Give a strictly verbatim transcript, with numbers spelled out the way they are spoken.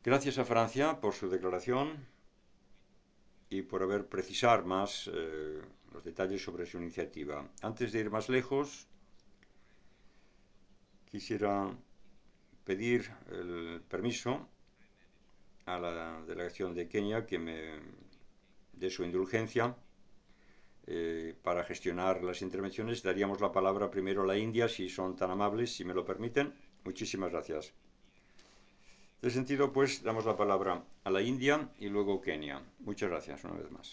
Gracias a Francia por su declaración y por haber precisar más eh, los detalles sobre su iniciativa. Antes de ir más lejos, quisiera pedir el permiso a la delegación de Kenia que me dé su indulgencia eh, para gestionar las intervenciones. Daríamos la palabra primero a la India, si son tan amables, si me lo permiten. Muchísimas gracias. En ese sentido, pues, damos la palabra a la India y luego Kenia. Muchas gracias una vez más.